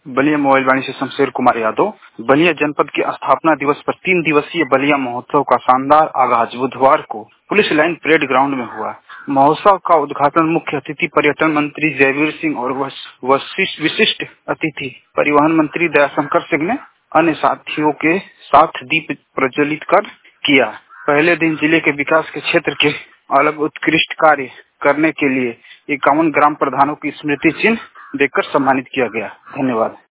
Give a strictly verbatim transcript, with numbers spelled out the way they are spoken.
Ballia mobile वाणी से शमशेर कुमार यादव। बलिया जनपद के स्थापना दिवस पर तीन दिवसीय बलिया महोत्सव का शानदार आगाज बुधवार को पुलिस लाइन परेड ग्राउंड में हुआ। महोत्सव का उद्घाटन मुख्य अतिथि पर्यटन मंत्री जयवीर सिंह और विशिष्ट अतिथि परिवहन मंत्री दयाशंकर सिंह ने अन्य साथियों के साथ दीप प्रज्वलित कर किया। पहले दिन जिले के विकास के क्षेत्र के अलग उत्कृष्ट कार्य करने के लिए इक्यावन ग्राम प्रधानों की स्मृति चिन्ह देकर सम्मानित किया गया। धन्यवाद।